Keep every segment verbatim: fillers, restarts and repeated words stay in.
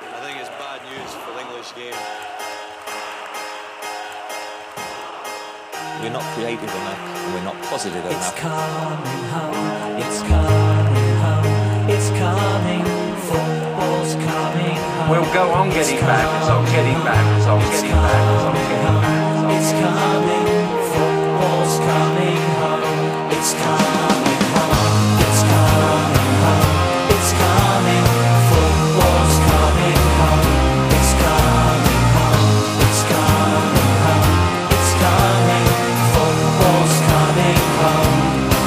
I think it's bad news for the English game. We're not creative enough, and we're not positive enough. It's coming home, it's coming home, it's coming, football's coming home. We'll go on getting back, it's on getting back, it's on getting back, it's on getting back. It's coming, football's coming home, it's coming home, it's coming home, it's coming, football's coming home, it's coming home, it's coming home, it's coming, football's coming home.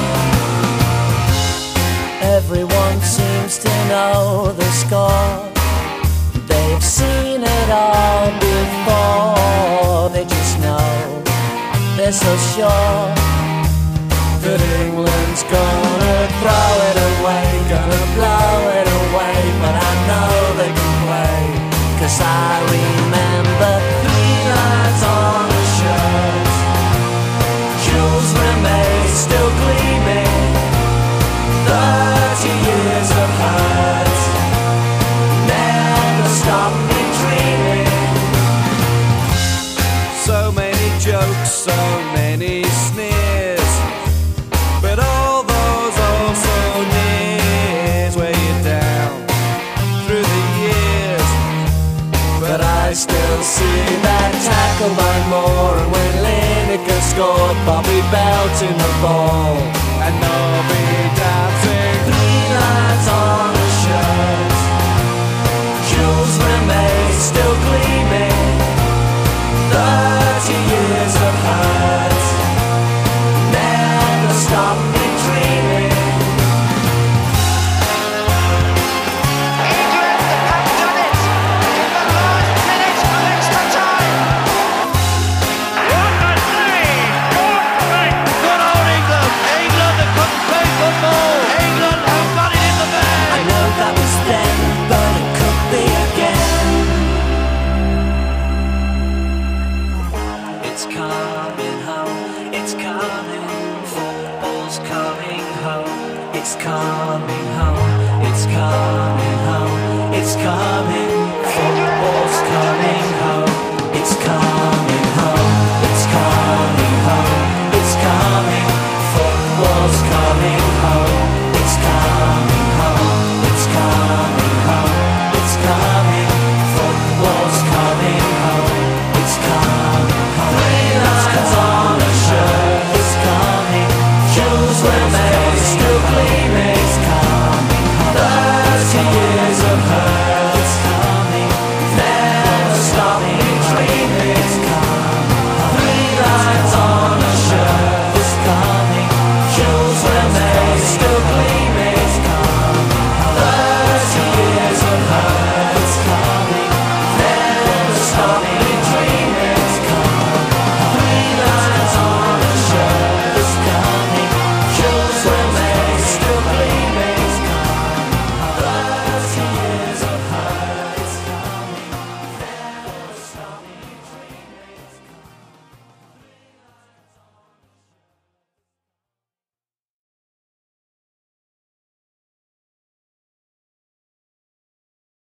Everyone seems to know the score. They've seen it all before. They just know, they're so sure that England's gonna throw it away, gonna blow it away. But I know they can play, 'cause I remember three lines on the shirt. Jules Rimet still gleaming, thirty years of hurt never stop me dreaming. So many jokes, so many sneers, but all those also nears weigh you down through the years. But I still see that tackle by Moore, and when Lineker scored, Bobby belting the ball, And Nobby dancing. three lines on the shirt. Jules Rimet still gleaming, thirty years of hurt never stop me dreaming. England have done it in the last minute of extra time. What a save! What a good old England! England that couldn't play football. England have got it in the bag. I know that was then, but it could be again. It's coming home, it's coming, football's coming home. It's coming home, it's coming home, it's coming, football's coming